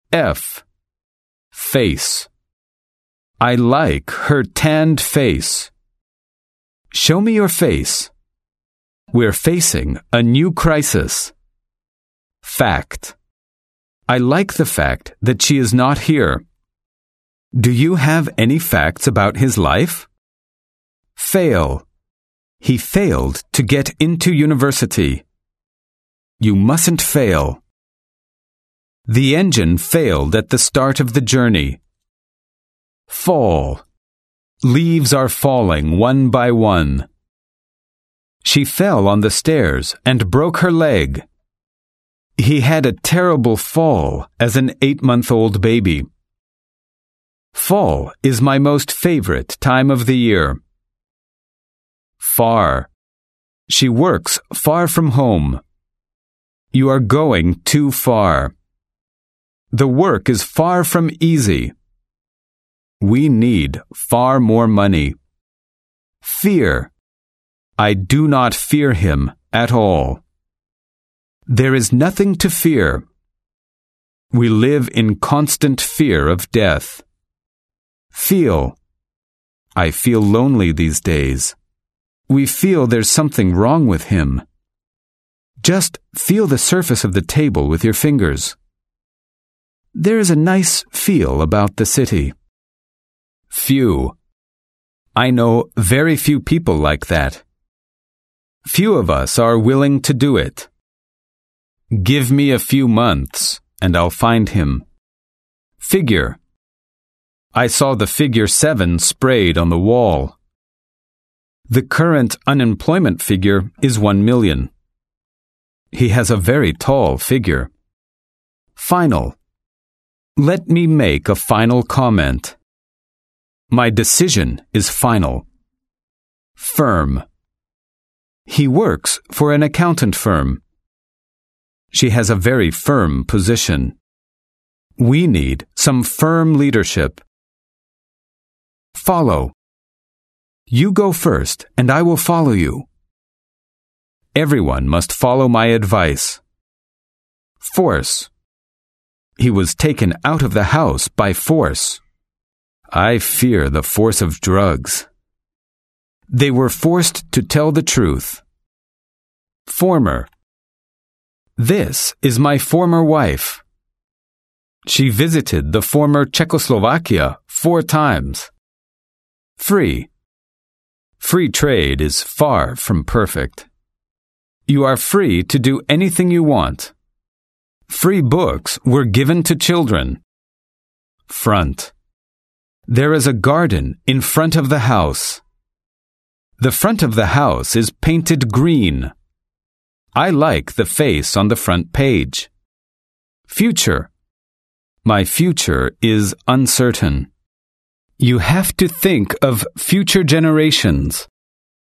F. Face. I like her tanned face. Show me your face. We're facing a new crisis. Fact. I like the fact that she is not here. Do you have any facts about his life? Fail. He failed to get into university. You mustn't fail. The engine failed at the start of the journey. Fall. Leaves are falling one by one. She fell on the stairs and broke her leg. He had a terrible fall as an 8-month-old baby. Fall is my most favorite time of the year. Far. She works far from home. You are going too far. The work is far from easy. We need far more money. Fear. I do not fear him at all. There is nothing to fear. We live in constant fear of death. Feel. I feel lonely these days. We feel there's something wrong with him. Just feel the surface of the table with your fingers. There is a nice feel about the city. Few. I know very few people like that. Few of us are willing to do it. Give me a few months, and I'll find him. Figure. I saw the figure 7 sprayed on the wall. The current unemployment figure is 1 million. He has a very tall figure. Final. Let me make a final comment. My decision is final. Firm. He works for an accountant firm. She has a very firm position. We need some firm leadership. Follow. You go first, and I will follow you. Everyone must follow my advice. Force. He was taken out of the house by force. I fear the force of drugs. They were forced to tell the truth. Former. This is my former wife. She visited the former Czechoslovakia 4 times. Free. Free trade is far from perfect. You are free to do anything you want. Free books were given to children. Front. There is a garden in front of the house. The front of the house is painted green. I like the face on the front page. Future. My future is uncertain. You have to think of future generations.